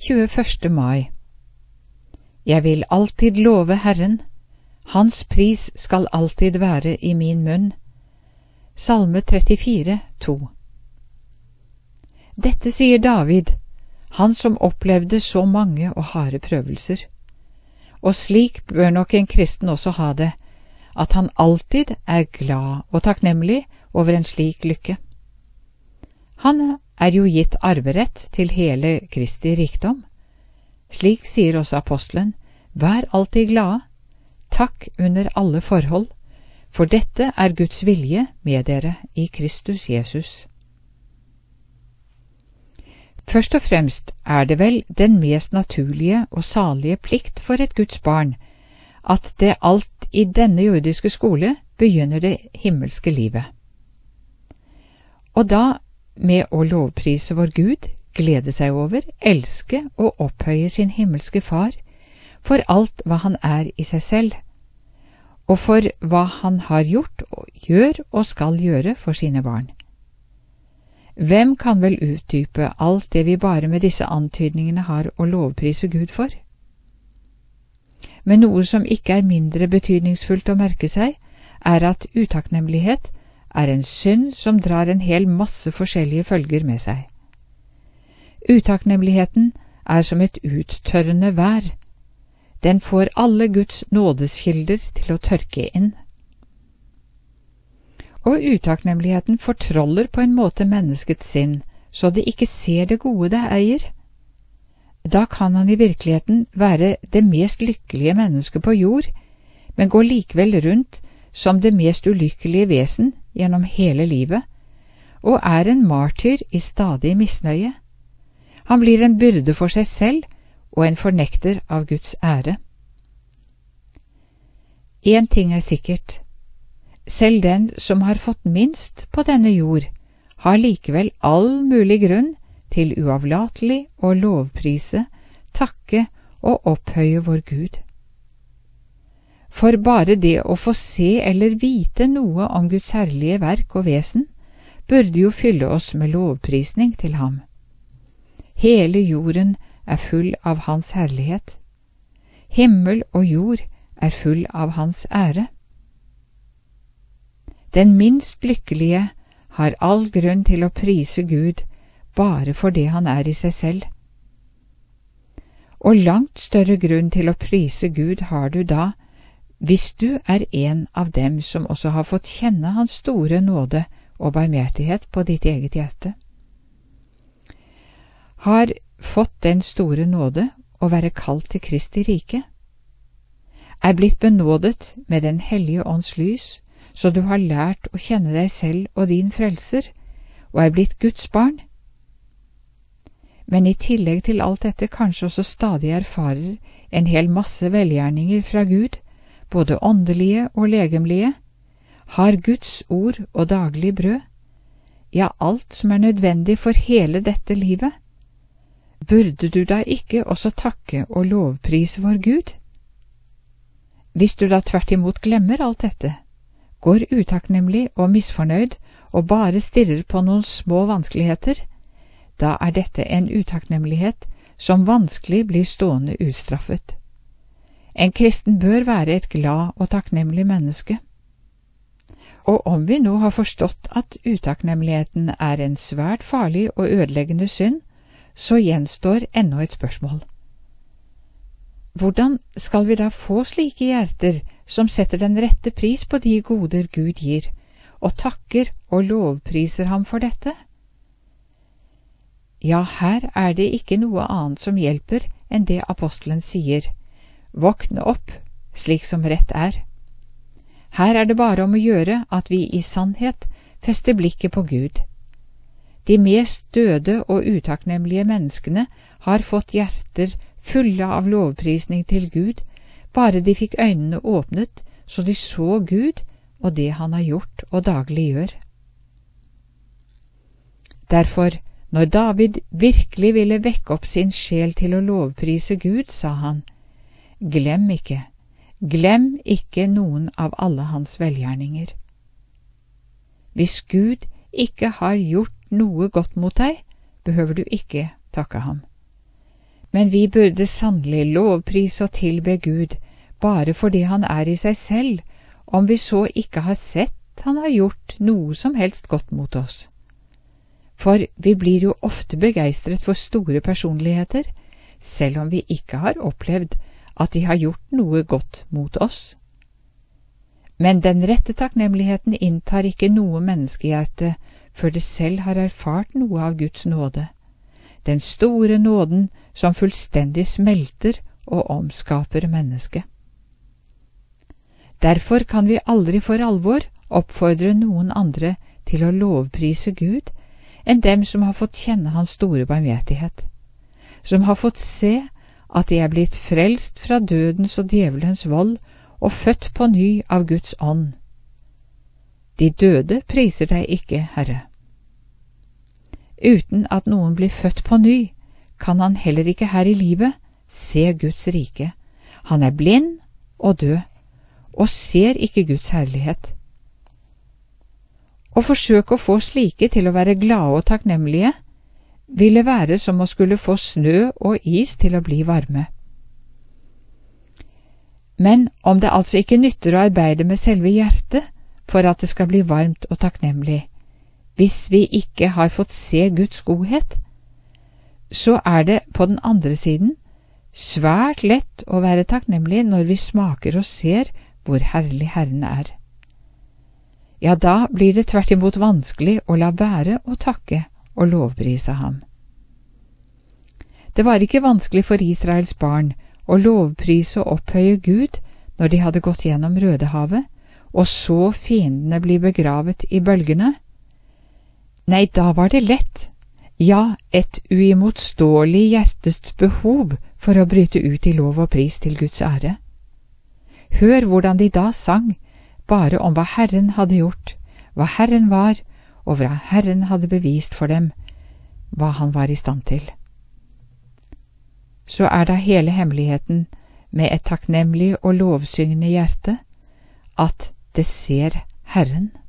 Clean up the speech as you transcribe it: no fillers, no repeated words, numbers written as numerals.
21. mai. Jeg vil alltid love Herren, hans pris skal alltid være i min munn. Salme 34, 2. Dette sier David, han som opplevde så mange og harde prøvelser. Og slik bør nok en kristen også ha det, at han alltid er glad og takknemlig over en slik lykke. Han er jo gitt arverett til hele Kristi rikdom. Slik sier også apostelen, vær alltid glade, takk under alle forhold, for dette er Guds vilje med dere i Kristus Jesus. Først og fremst er det vel den mest naturlige og salige plikt for et Guds barn, at det alt i denne jordiske skole begynner det himmelske livet. Og da med å lovprise vår Gud, glede seg over, elske og opphøye sin himmelske Far, for alt hva han er i seg selv, og for hva han har gjort og gjør og skal gjøre for sine barn. Hvem kan vel utdype alt det vi bare med disse antydningene har å lovprise Gud for? Men noe som ikke er mindre betydningsfullt å merke seg, er at utakknemlighet er en synd som drar en hel masse forskjellige følger med seg. Utakknemligheten er som et uttørrende vær. Den får alle Guds nådeskilder til å tørke inn. Og utakknemligheten fortroller på en måte menneskets sinn, så det ikke ser det gode det eier. Da kan han i virkeligheten være det mest lykkelige mennesket på jord, men går likevel rundt som det mest ulykkelige vesen gjennom hele livet, og er en martyr i stadig misnøye. Han blir en byrde for seg selv og en fornekter av Guds ære. En ting er sikkert. Selv den som har fått minst på denne jord, har likevel all mulig grunn til uavlatelig å lovprise, takke og opphøye vår Gud. For bare det å få se eller vite noe om Guds herlige verk og vesen, burde jo fylle oss med lovprisning til ham. Hele jorden er full av hans herlighet. Himmel og jord er full av hans ære. Den minst lykkelige har all grunn til å prise Gud bare for det han er i seg selv. Og langt større grunn til å prise Gud har du da, hvis du er en av dem som også har fått kjenne hans store nåde og barmhjertighet på ditt eget hjerte. Har fått den store nåde å være kalt til Kristi rike, er blitt benådet med den hellige ånds lys, så du har lært å kjenne deg selv og din frelser, og er blitt Guds barn. Men i tillegg til alt dette kanskje også stadig erfarer en hel masse velgjerninger fra Gud, både åndelige og legemlige, har Guds ord og daglig brød, ja, alt som er nødvendig for hele dette livet. Burde du da ikke også takke og lovprise vår Gud? Hvis du da tvert imot glemmer alt dette, går utakknemlig og misfornøyd og bare stirrer på noen små vanskeligheter, da er dette en utakknemlighet som vanskelig blir stående ustraffet. En kristen bør være et glad og takknemlig menneske. Og om vi nå har forstått at utakknemligheten er en svært farlig og ødeleggende synd, så gjenstår ennå et spørsmål. Hvordan skal vi da få slike hjerter som setter den rette pris på de goder Gud gir, og takker og lovpriser ham for dette? Ja, her er det ikke noe annet som hjelper enn det apostelen sier. Våkne opp, slik som rett er. Her er det bare om å gjøre at vi i sannhet fester blikket på Gud. De mest døde og utakknemlige menneskene har fått hjerter fulle av lovprisning til Gud, bare de fikk øynene åpnet så de så Gud og det han har gjort og daglig gjør. Derfor, når David virkelig ville vekke opp sin sjel til å lovprise Gud, sa han, glem ikke noen av alle hans velgjerninger. Hvis Gud ikke har gjort noe godt mot deg, behøver du ikke takke ham. Men vi burde sannelig lovprise og tilbe Gud, bare fordi han er i seg selv, om vi så ikke har sett han har gjort noe som helst godt mot oss. For vi blir jo ofte begeistret for store personligheter, selv om vi ikke har opplevd at de har gjort noe godt mot oss. Men den rette takknemligheten inntar ikke noe menneskehjerte før det selv har erfart noe av Guds nåde, den store nåden som fullstendig smelter og omskaper mennesket. Derfor kan vi aldri for alvor oppfordre noen andre til å lovprise Gud enn dem som har fått kjenne hans store barmhjertighet, som har fått se at de er blitt frelst fra dødens og djevelens vold og født på ny av Guds ånd. De døde priser deg ikke, Herre. Uten at noen blir født på ny, kan han heller ikke her i livet se Guds rike. Han er blind og død, og ser ikke Guds herlighet. Å forsøke å få slike til å være glade og takknemlige ville være som å skulle få snø og is til å bli varme. Men om det altså ikke nytter å arbeide med selve hjertet for at det skal bli varmt og takknemlig, hvis vi ikke har fått se Guds godhet, så er det på den andre siden svært lett å være takknemlig når vi smaker og ser hvor herlig Herren er. Ja, da blir det tvert imot vanskelig å la være å takke og lovprise ham. Det var ikke vanskelig for Israels barn å lovprise og opphøye Gud når de hadde gått gjennom Rødehavet, og så fiendene bli begravet i bølgene. Nei, da var det lett, ja, et uimotståelig hjertets behov for å bryte ut i lov og pris til Guds ære. Hør hvordan de da sang, bare om hva Herren hadde gjort, hva Herren var, og hva Herren hadde bevist for dem, hva han var i stand til. Så er da hele hemmeligheten med et takknemlig og lovsyngende hjerte at det ser Herren.